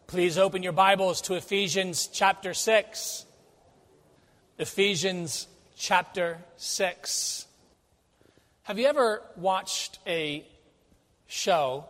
Please open your Bibles to Ephesians chapter 6. Ephesians chapter 6. Have you ever watched a show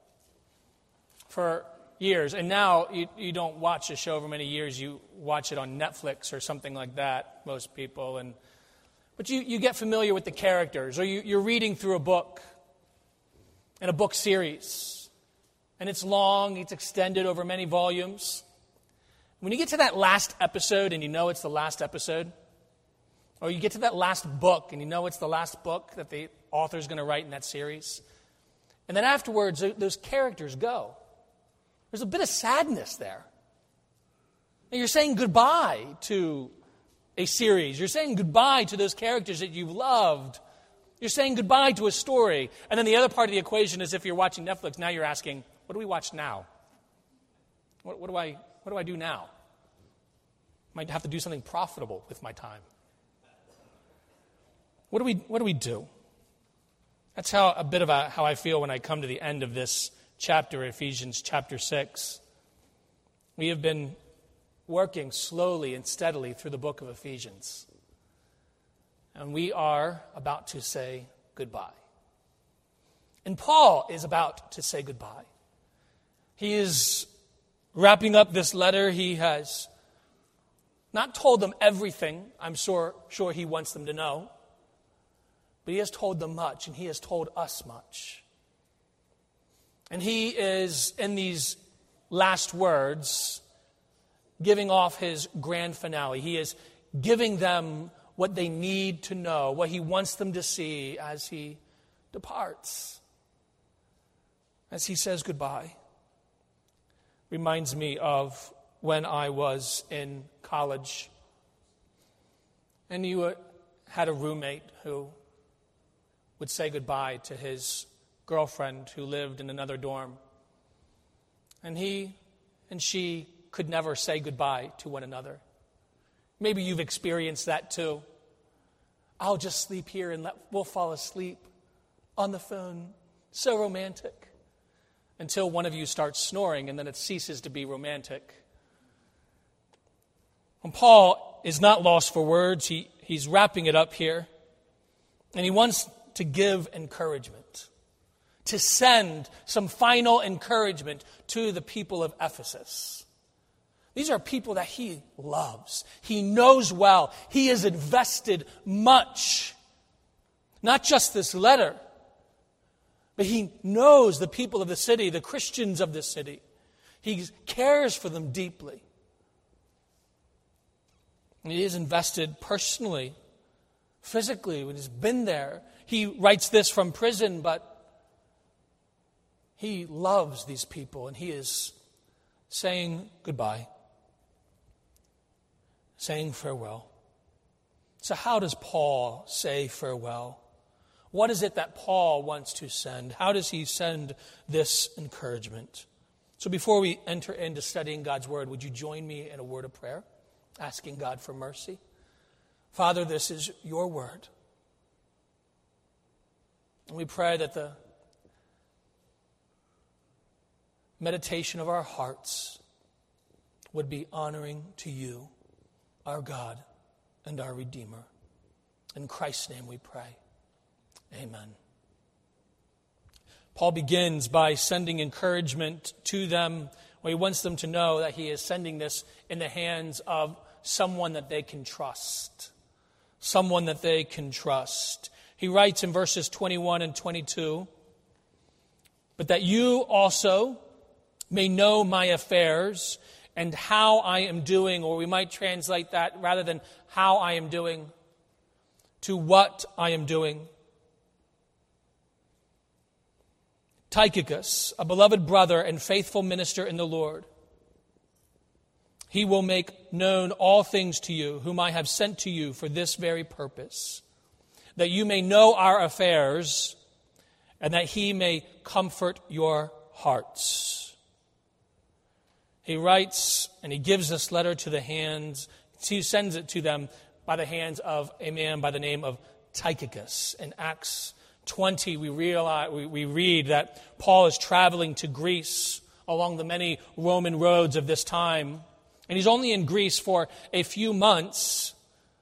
for years? And now you don't watch a show for many years. You watch it on Netflix or something like that, most people. But you get familiar with the characters, or you're reading through a book in a book series. And it's long, it's extended over many volumes. When you get to that last episode and you know it's the last episode, or you get to that last book and you know it's the last book that the author's going to write in that series, and then afterwards those characters go, there's a bit of sadness there. And you're saying goodbye to a series. You're saying goodbye to those characters that you've loved. You're saying goodbye to a story. And then the other part of the equation is if you're watching Netflix, now you're asking, what do we watch now? What do I do now? Might have to do something profitable with my time. What do we do? That's how I feel when I come to the end of this chapter, Ephesians chapter 6. We have been working slowly and steadily through the book of Ephesians. And we are about to say goodbye. And Paul is about to say goodbye. He is wrapping up this letter. He has not told them everything I'm sure he wants them to know. But he has told them much, and he has told us much. And he is, in these last words, giving off his grand finale. He is giving them what they need to know, what he wants them to see as he departs. As he says goodbye. Reminds me of when I was in college. And you had a roommate who would say goodbye to his girlfriend who lived in another dorm. And he and she could never say goodbye to one another. Maybe you've experienced that too. I'll just sleep here and we'll fall asleep on the phone. So romantic. Until one of you starts snoring and then it ceases to be romantic. And Paul is not lost for words. He's wrapping it up here. And he wants to give encouragement. To send some final encouragement to the people of Ephesus. These are people that he loves. He knows well. He has invested much. Not just this letter, but he knows the people of the city, the Christians of the city. He cares for them deeply. And he is invested personally, physically, when he's been there. He writes this from prison, but he loves these people, and he is saying goodbye. Saying farewell. So how does Paul say farewell? What is it that Paul wants to send? How does he send this encouragement? So before we enter into studying God's word, would you join me in a word of prayer, asking God for mercy? Father, this is your word. And we pray that the meditation of our hearts would be honoring to you, our God and our Redeemer. In Christ's name we pray. Amen. Paul begins by sending encouragement to them. Well, he wants them to know that he is sending this in the hands of someone that they can trust. Someone that they can trust. He writes in verses 21 and 22, but that you also may know my affairs and how I am doing, or we might translate that rather than how I am doing, to what I am doing. Tychicus, a beloved brother and faithful minister in the Lord. He will make known all things to you, whom I have sent to you for this very purpose, that you may know our affairs, and that he may comfort your hearts. He writes, and he gives this letter to the hands, he sends it to them by the hands of a man by the name of Tychicus. In Acts 20, we read that Paul is traveling to Greece along the many Roman roads of this time. And he's only in Greece for a few months.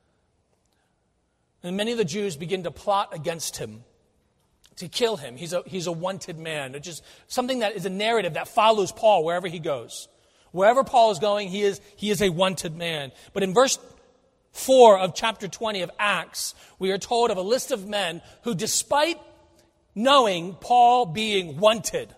And many of the Jews begin to plot against him, to kill him. He's a wanted man. It's just something that is a narrative that follows Paul wherever he goes. Wherever Paul is going, he is a wanted man. But in verse 4 of chapter 20 of Acts, we are told of a list of men who, despite knowing Paul being wanted,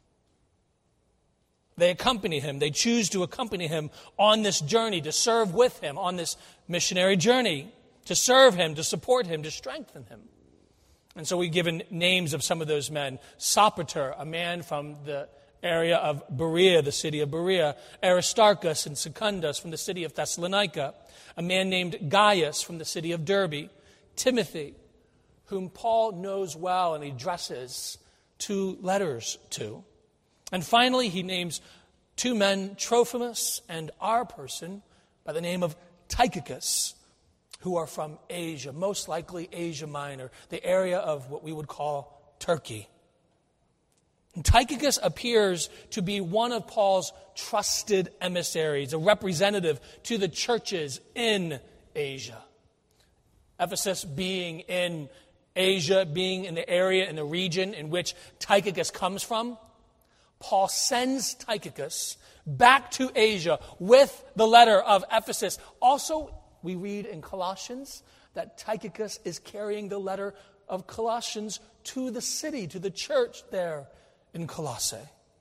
they accompany him. They choose to accompany him on this journey, to serve with him on this missionary journey, to serve him, to support him, to strengthen him. And so we've given names of some of those men. Sopater, a man from the area of Berea, the city of Berea. Aristarchus and Secundus from the city of Thessalonica. A man named Gaius from the city of Derbe. Timothy, whom Paul knows well and he addresses 2 letters to. And finally, he names 2 men, Trophimus and our person, by the name of Tychicus, who are from Asia, most likely Asia Minor, the area of what we would call Turkey. And Tychicus appears to be one of Paul's trusted emissaries, a representative to the churches in Asia. Ephesus being in Asia, being in the area, in the region in which Tychicus comes from, Paul sends Tychicus back to Asia with the letter of Ephesus. Also, we read in Colossians that Tychicus is carrying the letter of Colossians to the city, to the church there in Colossae.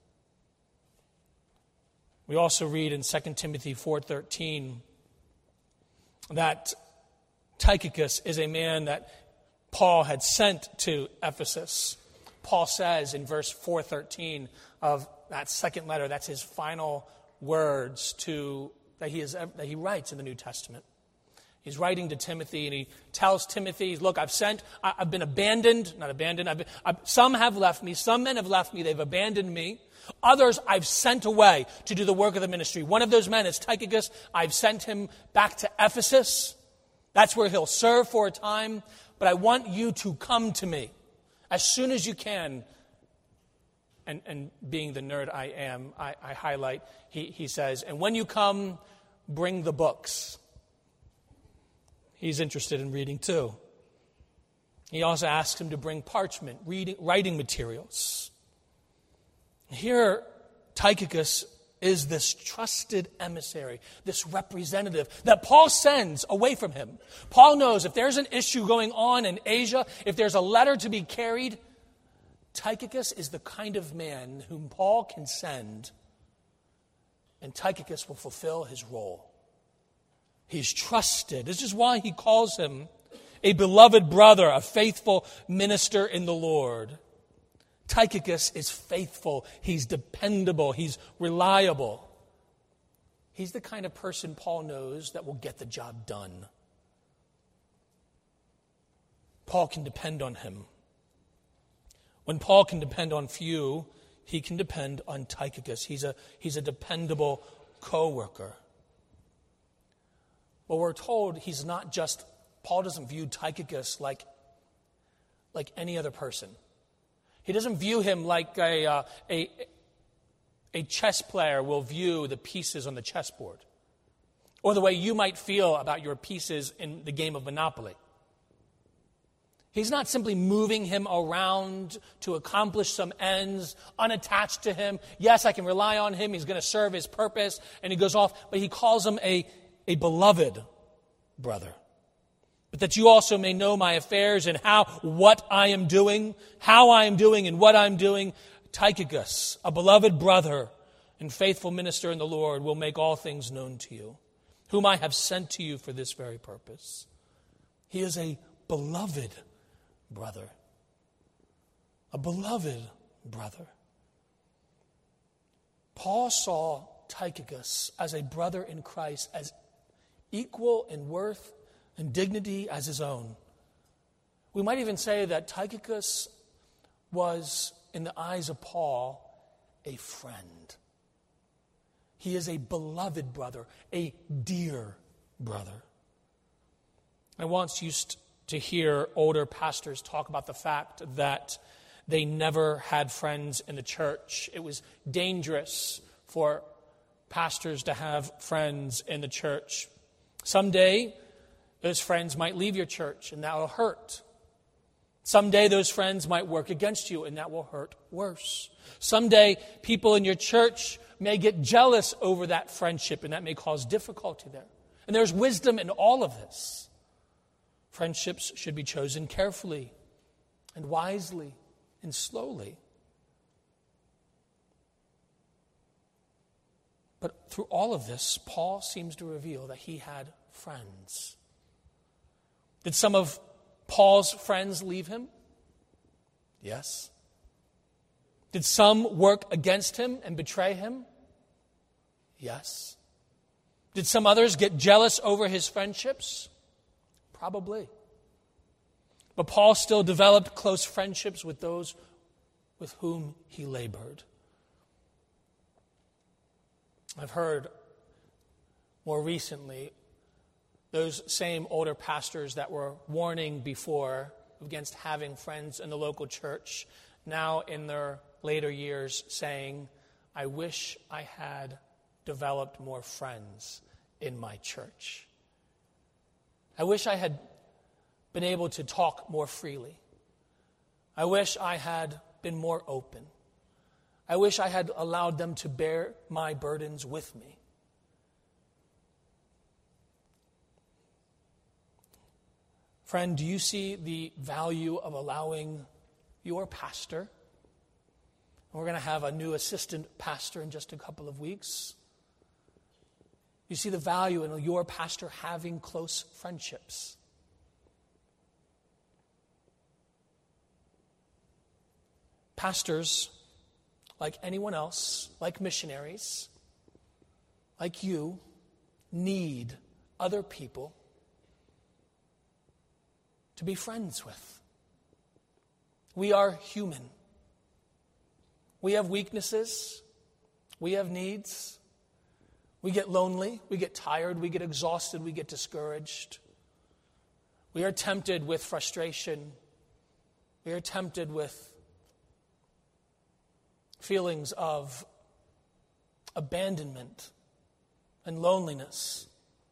We also read in 2 Timothy 4:13 that Tychicus is a man that Paul had sent to Ephesus. Paul says in verse 4:13 of that second letter, that's his final words that he writes in the New Testament. He's writing to Timothy, and he tells Timothy, look, I've been abandoned, some have left me, some men have left me, they've abandoned me. Others I've sent away to do the work of the ministry. One of those men is Tychicus. I've sent him back to Ephesus. That's where he'll serve for a time. But I want you to come to me as soon as you can. And being the nerd I am, I highlight, he says, and when you come, bring the books. He's interested in reading too. He also asks him to bring parchment, writing materials. Here, Tychicus is this trusted emissary, this representative that Paul sends away from him. Paul knows if there's an issue going on in Asia, if there's a letter to be carried, Tychicus is the kind of man whom Paul can send, and Tychicus will fulfill his role. He's trusted. This is why he calls him a beloved brother, a faithful minister in the Lord. Tychicus is faithful. He's dependable. He's reliable. He's the kind of person Paul knows that will get the job done. Paul can depend on him. When Paul can depend on few, he can depend on Tychicus. He's a dependable co-worker. But we're told Paul doesn't view Tychicus like any other person. He doesn't view him like a chess player will view the pieces on the chessboard, or the way you might feel about your pieces in the game of Monopoly. He's not simply moving him around to accomplish some ends, unattached to him. Yes, I can rely on him. He's going to serve his purpose, and he goes off. But he calls him a beloved brother. But that you also may know my affairs and what I am doing, how I am doing, and what I'm doing. Tychicus, a beloved brother and faithful minister in the Lord, will make all things known to you, whom I have sent to you for this very purpose. He is a beloved brother. A beloved brother. Paul saw Tychicus as a brother in Christ, as equal in worth and dignity as his own. We might even say that Tychicus was, in the eyes of Paul, a friend. He is a beloved brother, a dear brother. I once used to hear older pastors talk about the fact that they never had friends in the church. It was dangerous for pastors to have friends in the church. Someday, those friends might leave your church, and that will hurt. Someday, those friends might work against you, and that will hurt worse. Someday, people in your church may get jealous over that friendship, and that may cause difficulty there. And there's wisdom in all of this. Friendships should be chosen carefully and wisely and slowly. But through all of this, Paul seems to reveal that he had friends. Did some of Paul's friends leave him? Yes. Did some work against him and betray him? Yes. Did some others get jealous over his friendships? Probably. But Paul still developed close friendships with those with whom he labored. I've heard more recently those same older pastors that were warning before against having friends in the local church, now in their later years saying, I wish I had developed more friends in my church. I wish I had been able to talk more freely. I wish I had been more open. I wish I had allowed them to bear my burdens with me. Friend, do you see the value of allowing your pastor? We're going to have a new assistant pastor in just a couple of weeks. You see the value in your pastor having close friendships. Pastors, like anyone else, like missionaries, like you, need other people to be friends with. We are human. We have weaknesses. We have needs. We get lonely. We get tired. We get exhausted. We get discouraged. We are tempted with frustration. We are tempted with feelings of abandonment and loneliness.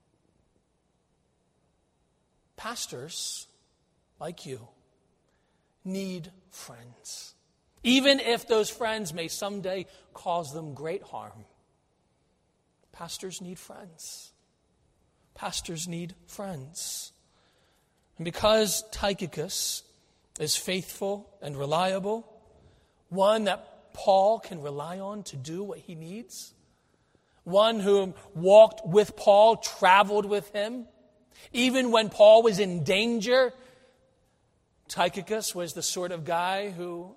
Pastors, like you, need friends, even if those friends may someday cause them great harm. Pastors need friends. Pastors need friends. And because Tychicus is faithful and reliable, one that Paul can rely on to do what he needs, one who walked with Paul, traveled with him, even when Paul was in danger, Tychicus was the sort of guy who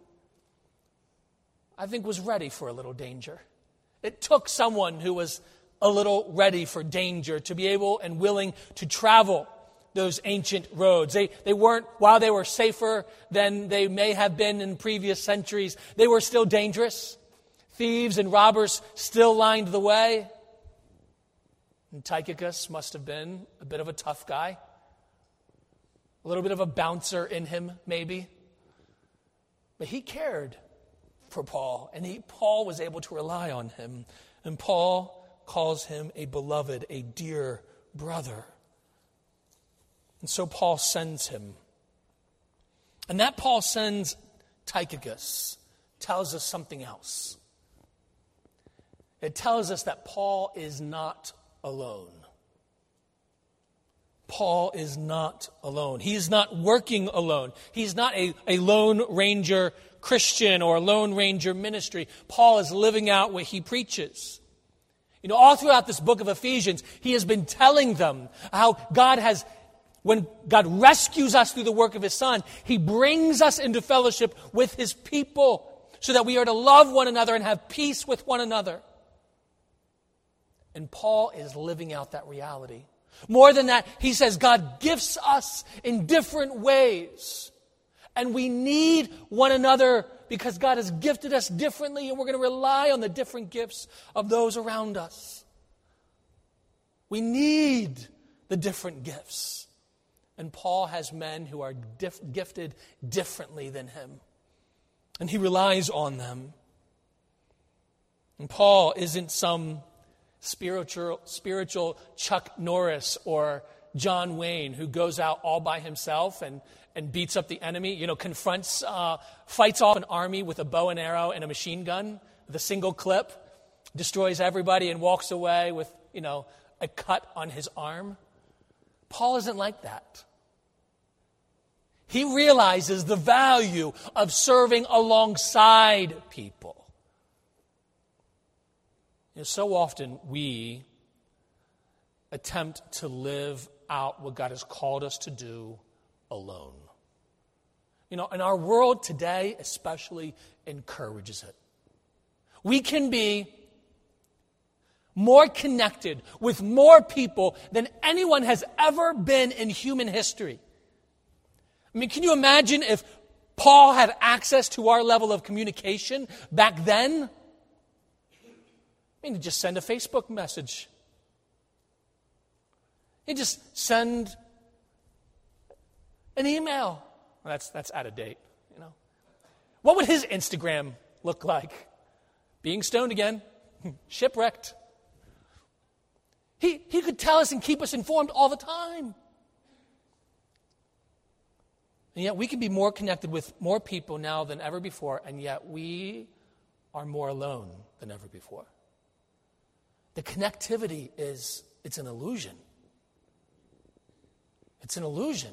I think was ready for a little danger. It took someone who was a little ready for danger to be able and willing to travel those ancient roads. They weren't, while they were safer than they may have been in previous centuries, they were still dangerous. Thieves and robbers still lined the way. And Tychicus must have been a bit of a tough guy. A little bit of a bouncer in him, maybe. But he cared for Paul, and Paul was able to rely on him. And Paul calls him a beloved, a dear brother. And so Paul sends him. And that Paul sends Tychicus tells us something else. It tells us that Paul is not alone. Paul is not alone. He is not working alone. He's not a Lone Ranger Christian or a Lone Ranger ministry. Paul is living out what he preaches. You know, all throughout this book of Ephesians, he has been telling them how when God rescues us through the work of His Son, He brings us into fellowship with His people so that we are to love one another and have peace with one another. And Paul is living out that reality. More than that, he says God gifts us in different ways. And we need one another because God has gifted us differently, and we're going to rely on the different gifts of those around us. We need the different gifts. And Paul has men who are gifted differently than him. And he relies on them. And Paul isn't some spiritual Chuck Norris or John Wayne who goes out all by himself and beats up the enemy, confronts, fights off an army with a bow and arrow and a machine gun with a single clip, destroys everybody and walks away with, a cut on his arm. Paul isn't like that. He realizes the value of serving alongside people. So often we attempt to live out what God has called us to do alone. And our world today especially encourages it. We can be more connected with more people than anyone has ever been in human history. Can you imagine if Paul had access to our level of communication back then? He'd just send a Facebook message. He'd just send an email. Well, that's out of date, What would his Instagram look like? Being stoned again, shipwrecked. He could tell us and keep us informed all the time. And yet we can be more connected with more people now than ever before, and yet we are more alone than ever before. The connectivity it's an illusion. It's an illusion.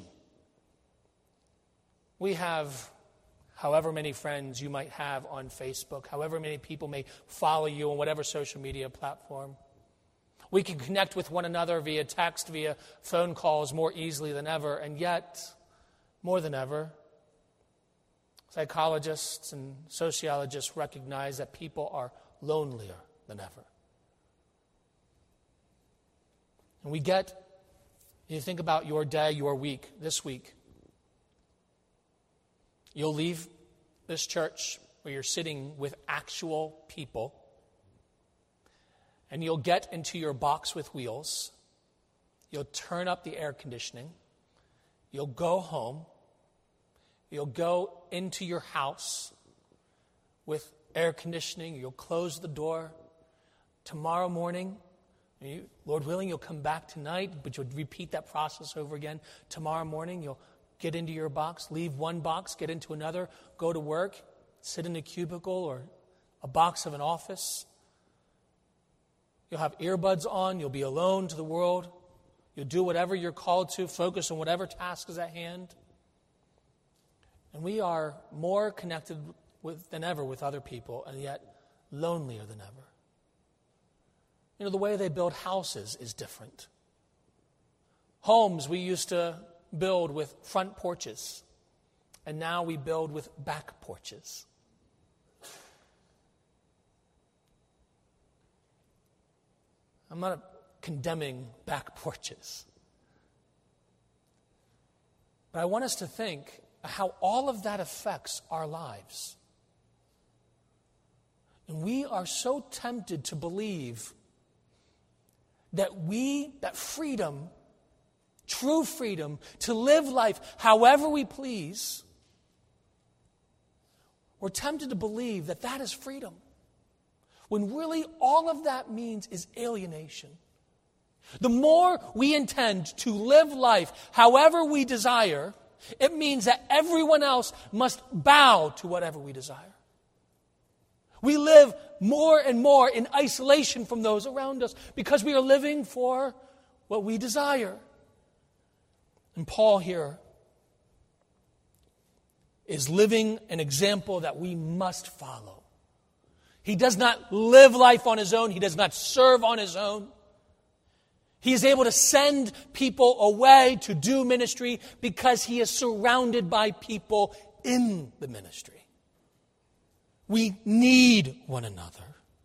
We have however many friends you might have on Facebook, however many people may follow you on whatever social media platform. We can connect with one another via text, via phone calls more easily than ever, and yet, more than ever, psychologists and sociologists recognize that people are lonelier than ever. And you think about your day, your week, this week. You'll leave this church where you're sitting with actual people, and you'll get into your box with wheels. You'll turn up the air conditioning. You'll go home. You'll go into your house with air conditioning. You'll close the door. Tomorrow morning, Lord willing, you'll come back tonight, but you'll repeat that process over again. Tomorrow morning, you'll get into your box, leave one box, get into another, go to work, sit in a cubicle or a box of an office. You'll have earbuds on. You'll be alone to the world. You'll do whatever you're called to, focus on whatever task is at hand. And we are more connected than ever with other people, and yet lonelier than ever. The way they build houses is different. Homes we used to build with front porches, and now we build with back porches. I'm not condemning back porches. But I want us to think how all of that affects our lives. And we are so tempted to believe that freedom, true freedom, to live life however we please, we're tempted to believe that is freedom. When really all of that means is alienation. The more we intend to live life however we desire, it means that everyone else must bow to whatever we desire. We live more and more in isolation from those around us because we are living for what we desire. And Paul here is living an example that we must follow. He does not live life on his own. He does not serve on his own. He is able to send people away to do ministry because he is surrounded by people in the ministry. We need one another.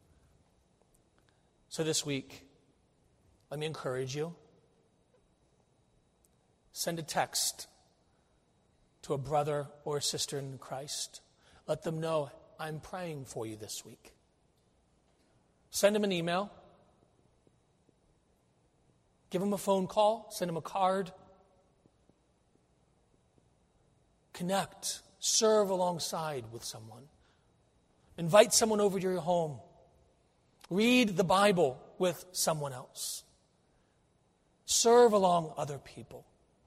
So this week, let me encourage you. Send a text to a brother or a sister in Christ. Let them know, I'm praying for you this week. Send them an email. Give them a phone call. Send them a card. Connect serve alongside with someone. Invite someone over to your home. Read the Bible with someone else. Serve along other people.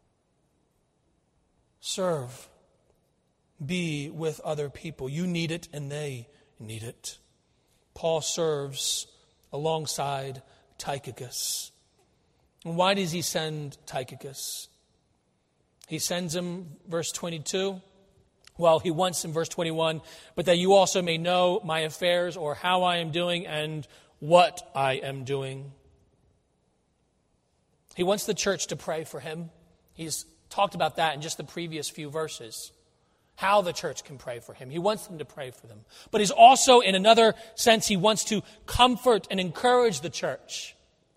Serve. Be with other people. You need it and they need it. Paul serves alongside Tychicus. And why does he send Tychicus? He sends him, verse 22. Well, he wants in verse 21, but that you also may know my affairs, or how I am doing and what I am doing. He wants the church to pray for him. He's talked about that in just the previous few verses. How the church can pray for him. He wants them to pray for them. But he's also, in another sense, he wants to comfort and encourage the church.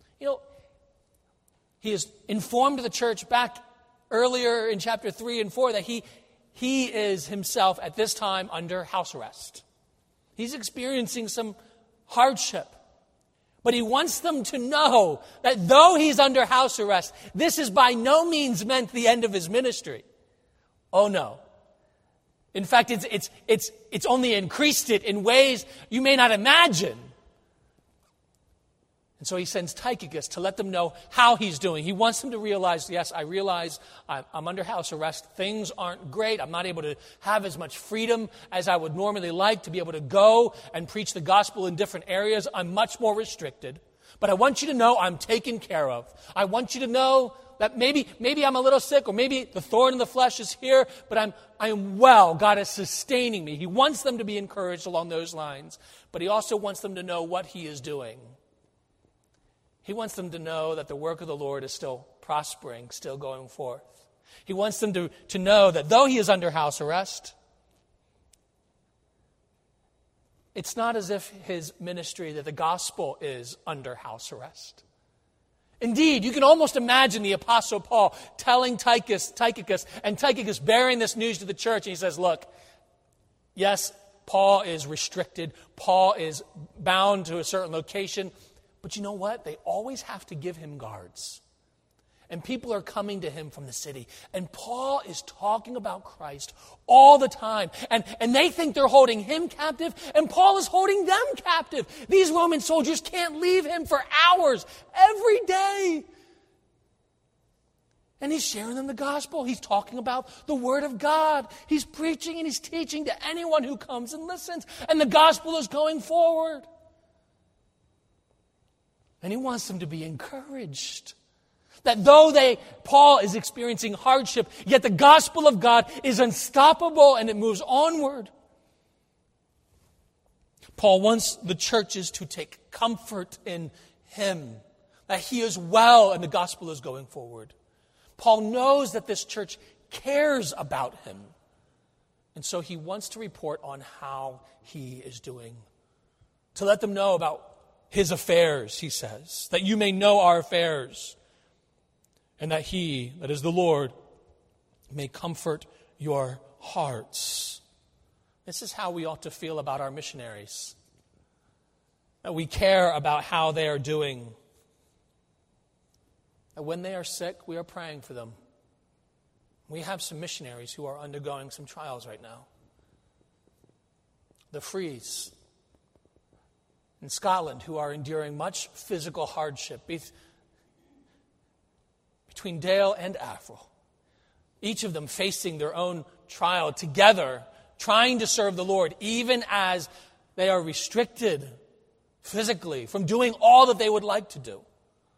He has informed the church back earlier in chapter 3 and 4 that he is himself at this time under house arrest. He's experiencing some hardship. But he wants them to know that though he's under house arrest, this is by no means meant the end of his ministry. Oh no. In fact, it's only increased it in ways you may not imagine. And so he sends Tychicus to let them know how he's doing. He wants them to realize, yes, I realize I'm under house arrest. Things aren't great. I'm not able to have as much freedom as I would normally like to be able to go and preach the gospel in different areas. I'm much more restricted. But I want you to know I'm taken care of. I want you to know that maybe I'm a little sick, or maybe the thorn in the flesh is here, but I'm well. God is sustaining me. He wants them to be encouraged along those lines. But he also wants them to know what he is doing. He wants them to know that the work of the Lord is still prospering, still going forth. He wants them to know that though he is under house arrest, it's not as if his ministry, that the gospel is under house arrest. Indeed, you can almost imagine the Apostle Paul telling Tychicus, and Tychicus bearing this news to the church, and he says, look, yes, Paul is restricted. Paul is bound to a certain location. But you know what? They always have to give him guards. And people are coming to him from the city. And Paul is talking about Christ all the time. And they think they're holding him captive, and Paul is holding them captive. These Roman soldiers can't leave him for hours every day. And he's sharing them the gospel. He's talking about the word of God. He's preaching and he's teaching to anyone who comes and listens. And the gospel is going forward. And he wants them to be encouraged. That though Paul is experiencing hardship, yet the gospel of God is unstoppable and it moves onward. Paul wants the churches to take comfort in him, that he is well and the gospel is going forward. Paul knows that this church cares about him. And so he wants to report on how he is doing. To let them know about his affairs, he says, that you may know our affairs, and that he, that is the Lord, may comfort your hearts. This is how we ought to feel about our missionaries. That we care about how they are doing. That when they are sick, we are praying for them. We have some missionaries who are undergoing some trials right now. The Frees in Scotland, who are enduring much physical hardship between Dale and Avril. Each of them facing their own trial together, trying to serve the Lord, even as they are restricted physically from doing all that they would like to do.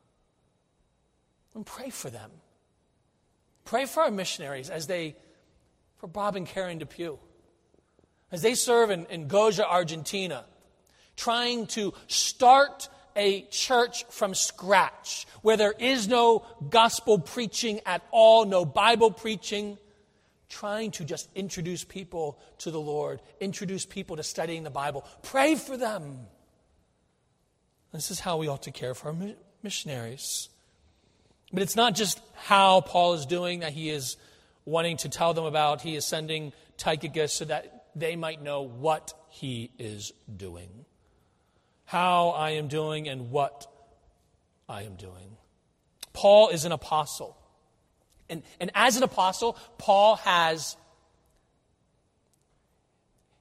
And pray for them. Pray for our missionaries for Bob and Karen Depew, as they serve in Goja, Argentina, trying to start a church from scratch where there is no gospel preaching at all, no Bible preaching, trying to just introduce people to the Lord, introduce people to studying the Bible. Pray for them. This is how we ought to care for our missionaries. But it's not just how Paul is doing that he is wanting to tell them about. He is sending Tychicus so that they might know what he is doing. How I am doing and what I am doing. Paul is an apostle. And as an apostle, Paul has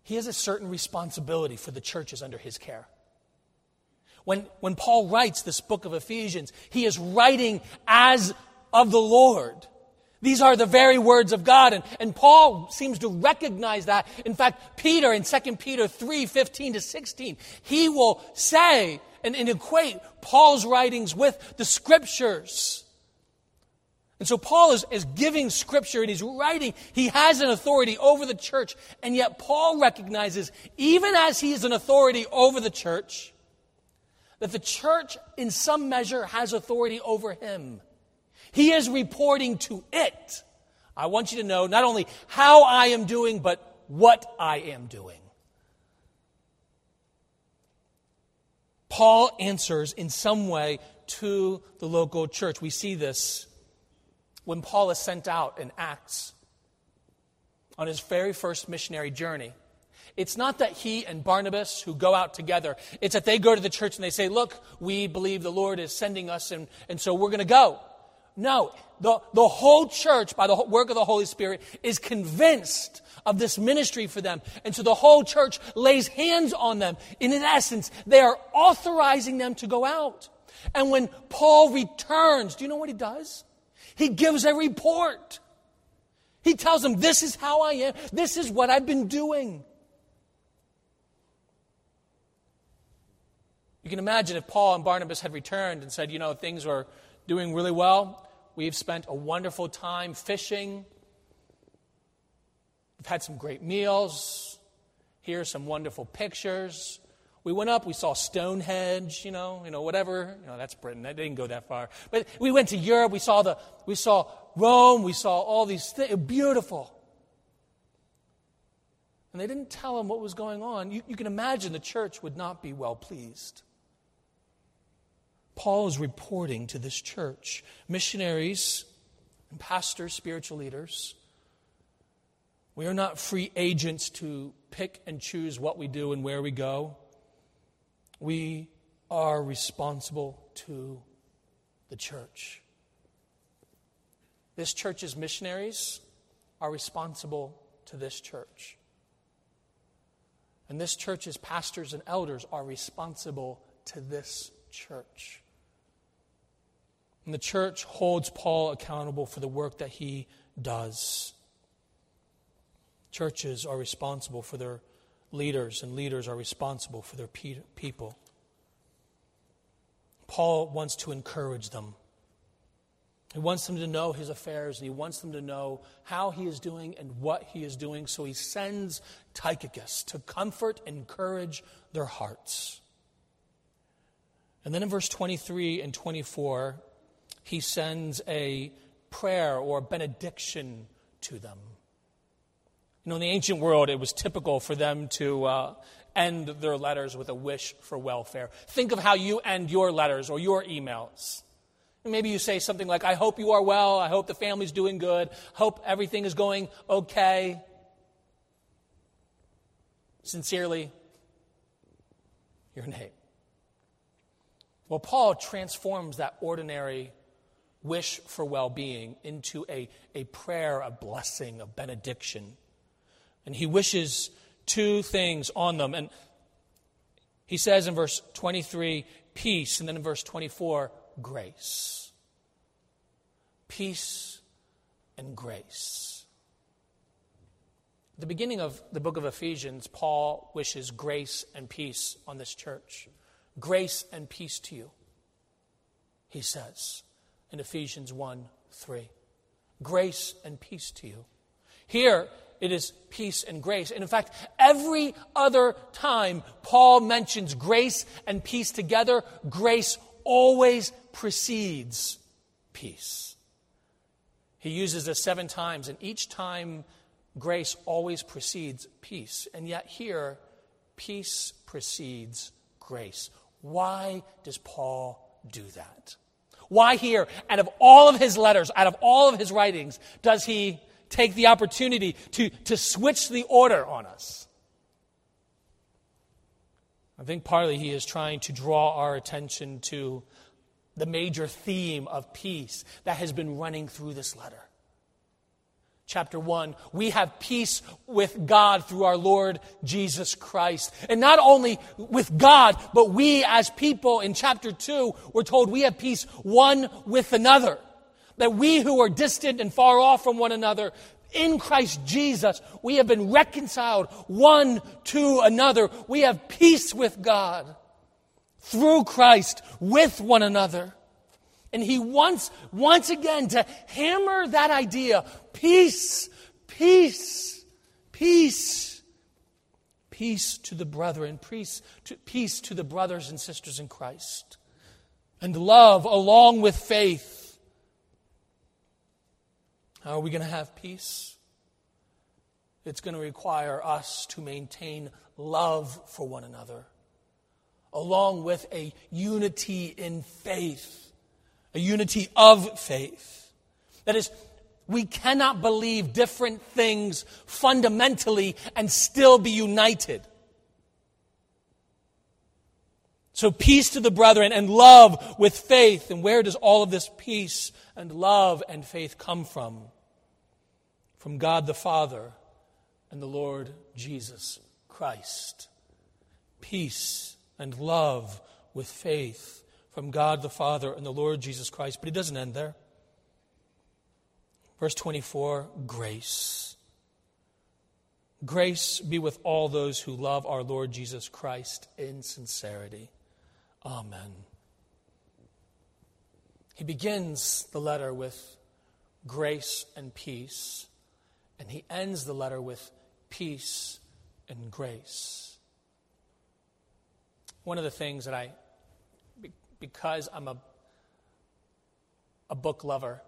he has a certain responsibility for the churches under his care. When Paul writes this book of Ephesians, he is writing as of the Lord. These are the very words of God. And Paul seems to recognize that. In fact, Peter in 2 Peter 3:15-16, he will say and equate Paul's writings with the Scriptures. And so Paul is giving Scripture and he's writing. He has an authority over the church. And yet Paul recognizes, even as he is an authority over the church, that the church in some measure has authority over him. He is reporting to it. I want you to know not only how I am doing, but what I am doing. Paul answers in some way to the local church. We see this when Paul is sent out in Acts on his very first missionary journey. It's not that he and Barnabas, who go out together, it's that they go to the church and they say, look, we believe the Lord is sending us and so we're going to go. No, the whole church, by the work of the Holy Spirit, is convinced of this ministry for them. And so the whole church lays hands on them. And in essence, they are authorizing them to go out. And when Paul returns, do you know what he does? He gives a report. He tells them, this is how I am. This is what I've been doing. You can imagine if Paul and Barnabas had returned and said, things are doing really well. We've spent a wonderful time fishing. We've had some great meals. Here are some wonderful pictures. We went up, we saw Stonehenge, whatever. That's Britain. That didn't go that far. But we went to Europe. We saw Rome. We saw all these things. Beautiful. And they didn't tell him what was going on. You can imagine the church would not be well pleased. Paul is reporting to this church. Missionaries and pastors, spiritual leaders, we are not free agents to pick and choose what we do and where we go. We are responsible to the church. This church's missionaries are responsible to this church. And this church's pastors and elders are responsible to this church. And the church holds Paul accountable for the work that he does. Churches are responsible for their leaders, and leaders are responsible for their people. Paul wants to encourage them. He wants them to know his affairs, and he wants them to know how he is doing and what he is doing. So he sends Tychicus to comfort and encourage their hearts. And then in verse 23 and 24, he sends a prayer or a benediction to them. In the ancient world, it was typical for them to end their letters with a wish for welfare. Think of how you end your letters or your emails. Maybe you say something like, I hope you are well, I hope the family's doing good, hope everything is going okay. Sincerely, your name. Well, Paul transforms that ordinary wish for well-being into a prayer, a blessing, a benediction. And he wishes two things on them. And he says in verse 23, peace, and then in verse 24, grace. Peace and grace. At the beginning of the book of Ephesians, Paul wishes grace and peace on this church. Grace and peace to you, he says in Ephesians 1:3. Grace and peace to you. Here, it is peace and grace. And in fact, every other time Paul mentions grace and peace together, grace always precedes peace. He uses this 7 times, and each time grace always precedes peace. And yet here, peace precedes grace. Why does Paul do that? Why here, out of all of his letters, out of all of his writings, does he take the opportunity to switch the order on us? I think partly he is trying to draw our attention to the major theme of peace that has been running through this letter. chapter 1, we have peace with God through our Lord Jesus Christ. And not only with God, but we as people in chapter 2, we're told we have peace one with another. That we who are distant and far off from one another, in Christ Jesus, we have been reconciled one to another. We have peace with God through Christ with one another. And he wants, once again, to hammer that idea. Peace, peace, peace. Peace to the brethren, peace to the brothers and sisters in Christ. And love along with faith. How are we going to have peace? It's going to require us to maintain love for one another, along with a unity in faith, a unity of faith. That is, we cannot believe different things fundamentally and still be united. So peace to the brethren and love with faith. And where does all of this peace and love and faith come from? From God the Father and the Lord Jesus Christ. Peace and love with faith from God the Father and the Lord Jesus Christ. But it doesn't end there. Verse 24, grace. Grace be with all those who love our Lord Jesus Christ in sincerity. Amen. He begins the letter with grace and peace, and he ends the letter with peace and grace. One of the things that because I'm a book lover,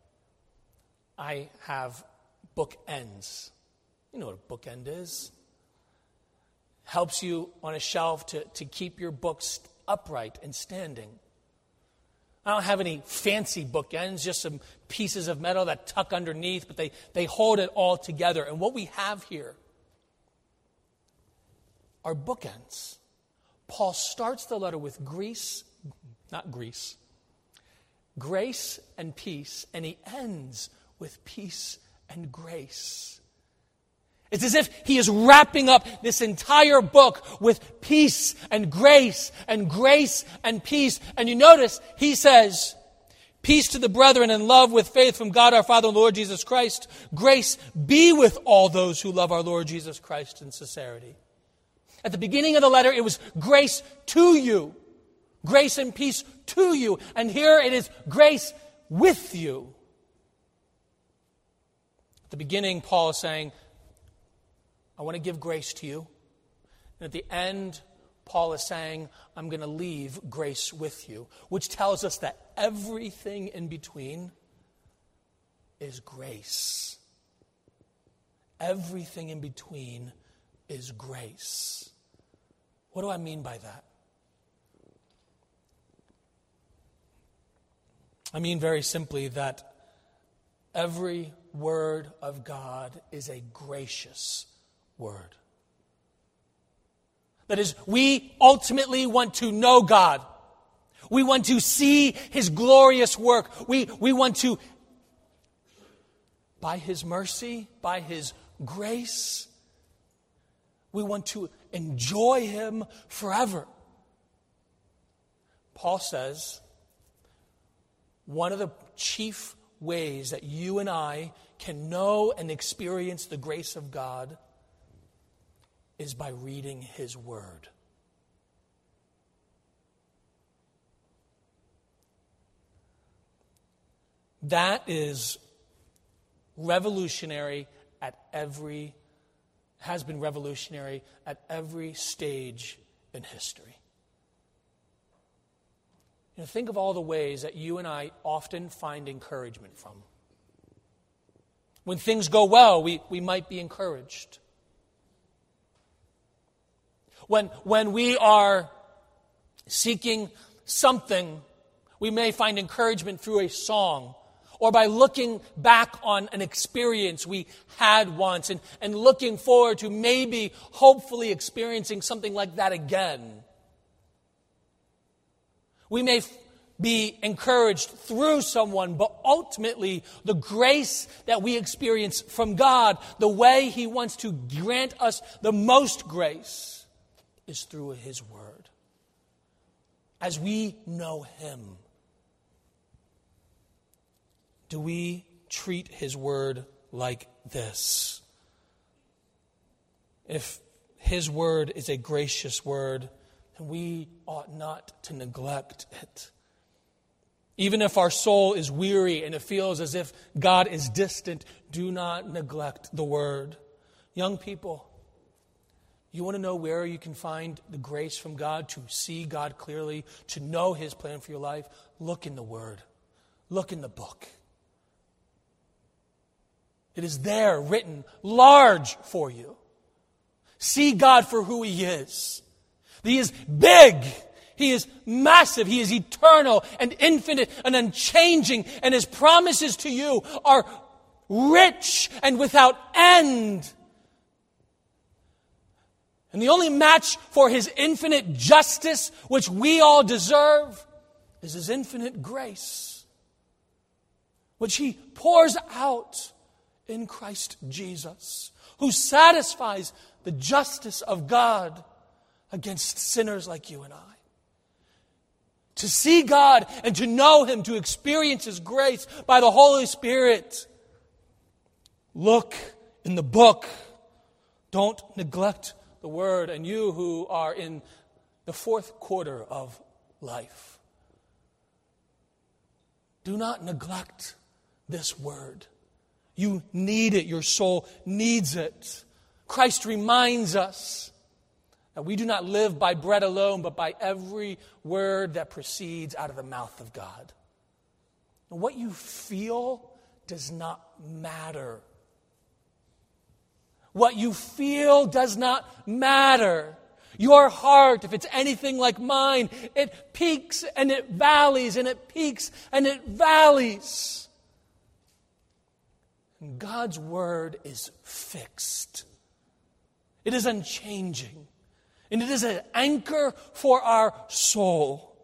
I have bookends. You know what a bookend is. Helps you on a shelf to keep your books upright and standing. I don't have any fancy bookends, just some pieces of metal that tuck underneath, but they hold it all together. And what we have here are bookends. Paul starts the letter with grace and peace, and he ends with peace and grace. It's as if he is wrapping up this entire book with peace and grace and grace and peace. And you notice he says, peace to the brethren and love with faith from God our Father and Lord Jesus Christ. Grace be with all those who love our Lord Jesus Christ in sincerity. At the beginning of the letter, it was grace to you. Grace and peace to you. And here it is grace with you. At the beginning, Paul is saying, I want to give grace to you. And at the end, Paul is saying, I'm going to leave grace with you, which tells us that everything in between is grace. Everything in between is grace. What do I mean by that? I mean very simply that every word of God is a gracious word. That is, we ultimately want to know God. We want to see His glorious work. We want to, by His mercy, by His grace, we want to enjoy Him forever. Paul says, one of the chief ways that you and I can know and experience the grace of God is by reading His Word. That is revolutionary has been revolutionary at every stage in history. You know, think of all the ways that you and I often find encouragement from. When things go well, we might be encouraged. When we are seeking something, we may find encouragement through a song or by looking back on an experience we had once and looking forward to maybe, hopefully experiencing something like that again. We may be encouraged through someone, but ultimately the grace that we experience from God, the way He wants to grant us the most grace, is through His Word. As we know Him, do we treat His Word like this? If His Word is a gracious Word, then we ought not to neglect it. Even if our soul is weary and it feels as if God is distant, do not neglect the Word. Young people, you want to know where you can find the grace from God, to see God clearly, to know His plan for your life? Look in the Word. Look in the book. It is there, written large for you. See God for who He is. He is big. He is massive. He is eternal and infinite and unchanging. And His promises to you are rich and without end. And the only match for His infinite justice, which we all deserve, is His infinite grace, which He pours out in Christ Jesus, who satisfies the justice of God against sinners like you and I. To see God and to know Him, to experience His grace by the Holy Spirit. Look in the book. Don't neglect the Word. And you who are in the fourth quarter of life, do not neglect this Word. You need it. Your soul needs it. Christ reminds us that we do not live by bread alone, but by every word that proceeds out of the mouth of God. And what you feel does not matter. What you feel does not matter. Your heart, if it's anything like mine, it peaks and it valleys, and it peaks and it valleys. And God's word is fixed. It is unchanging. And it is an anchor for our soul.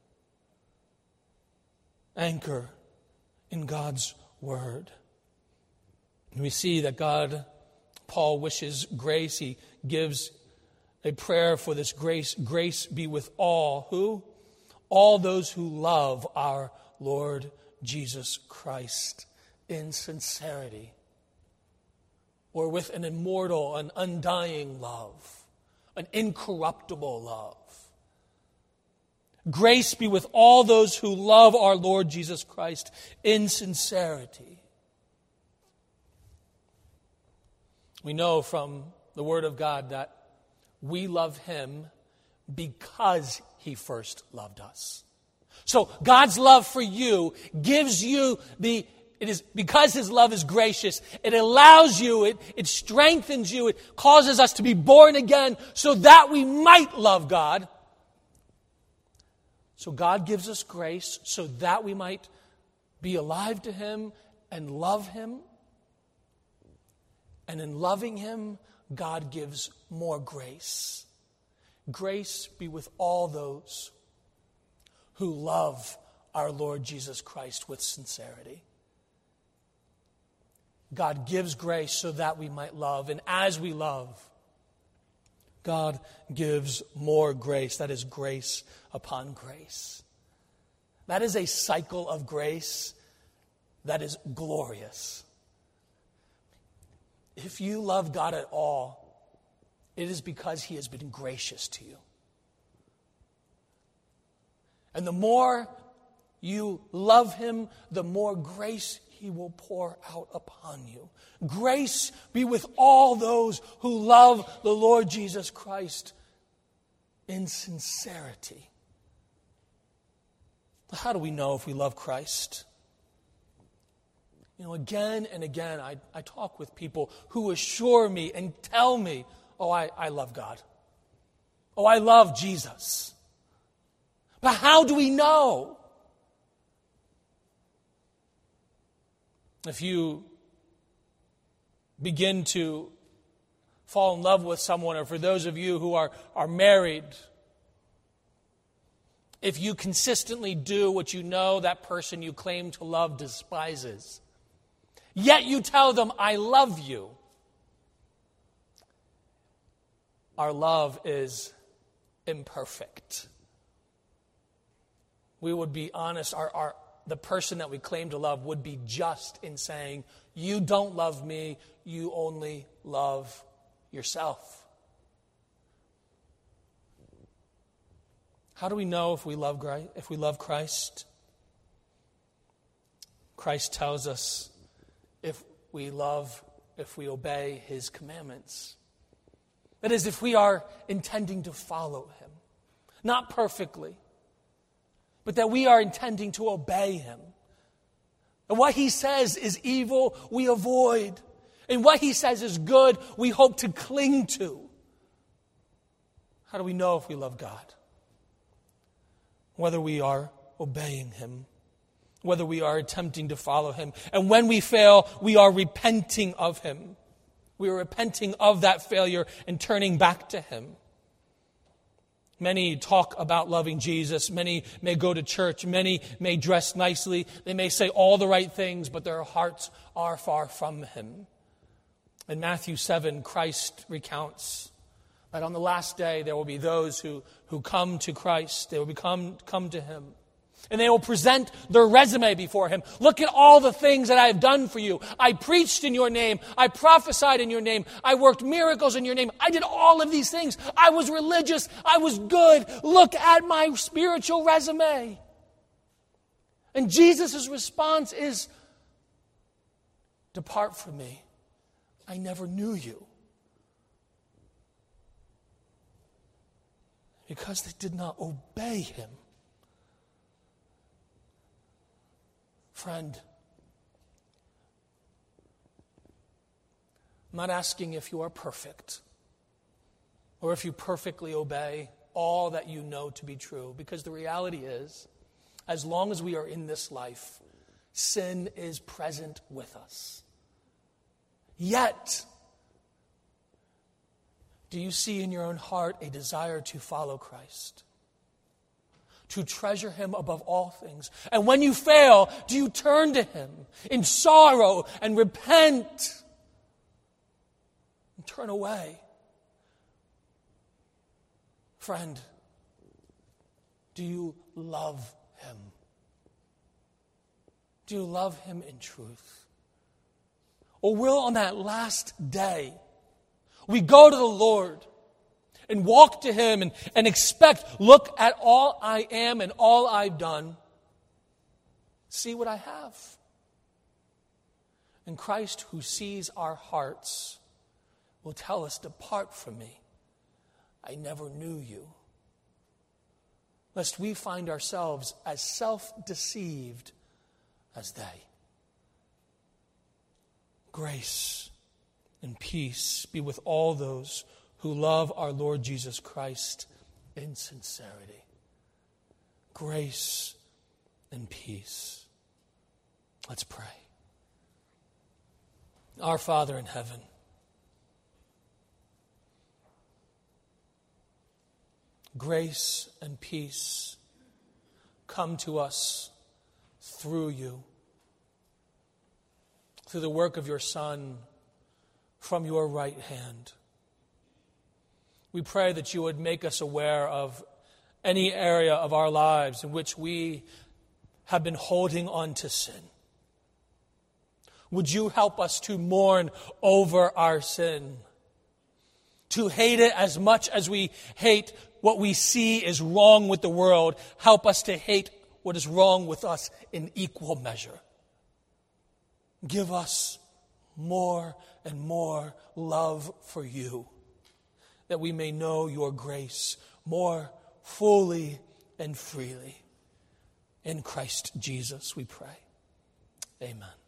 Anchor in God's Word. And we see that Paul wishes grace. He gives a prayer for this grace. Grace be with all. Who? All those who love our Lord Jesus Christ in sincerity, or with an immortal and undying love. An incorruptible love. Grace be with all those who love our Lord Jesus Christ in sincerity. We know from the Word of God that we love Him because He first loved us. So God's love for you gives you it is because His love is gracious. It allows you, it strengthens you, it causes us to be born again so that we might love God. So God gives us grace so that we might be alive to Him and love Him. And in loving Him, God gives more grace. Grace be with all those who love our Lord Jesus Christ with sincerity. God gives grace so that we might love. And as we love, God gives more grace. That is grace upon grace. That is a cycle of grace that is glorious. If you love God at all, it is because He has been gracious to you. And the more you love Him, the more grace He will pour out upon you. Grace be with all those who love the Lord Jesus Christ in sincerity. How do we know if we love Christ? Again and again, I talk with people who assure me and tell me, oh, I love God. Oh, I love Jesus. But how do we know? If you begin to fall in love with someone, or for those of you who are married, if you consistently do what you know that person you claim to love despises, yet you tell them, I love you, our love is imperfect. We would be honest, the person that we claim to love would be just in saying, you don't love me, you only love yourself. How do we know if we love Christ? Christ tells us if we obey his commandments. That is, if we are intending to follow him. Not perfectly, but that we are intending to obey him. And what he says is evil, we avoid. And what he says is good, we hope to cling to. How do we know if we love God? Whether we are obeying him, whether we are attempting to follow him. And when we fail, we are repenting of him. We are repenting of that failure and turning back to him. Many talk about loving Jesus. Many may go to church. Many may dress nicely. They may say all the right things, but their hearts are far from him. In Matthew 7, Christ recounts that on the last day there will be those who come to Christ. They will come to him. And they will present their resume before him. Look at all the things that I have done for you. I preached in your name. I prophesied in your name. I worked miracles in your name. I did all of these things. I was religious. I was good. Look at my spiritual resume. And Jesus' response is, depart from me. I never knew you. Because they did not obey him. Friend, I'm not asking if you are perfect or if you perfectly obey all that you know to be true, because the reality is, as long as we are in this life, sin is present with us. Yet, do you see in your own heart a desire to follow Christ? To treasure him above all things. And when you fail, do you turn to him in sorrow and repent and turn away? Friend, do you love him? Do you love him in truth? Or will on that last day we go to the Lord and walk to him and expect, look at all I am and all I've done. See what I have. And Christ, who sees our hearts, will tell us, depart from me. I never knew you. Lest we find ourselves as self-deceived as they. Grace and peace be with all those who love our Lord Jesus Christ in sincerity. Grace and peace. Let's pray. Our Father in heaven, grace and peace come to us through you, through the work of your Son from your right hand. We pray that you would make us aware of any area of our lives in which we have been holding on to sin. Would you help us to mourn over our sin, to hate it as much as we hate what we see is wrong with the world. Help us to hate what is wrong with us in equal measure. Give us more and more love for you, that we may know your grace more fully and freely. In Christ Jesus we pray. Amen.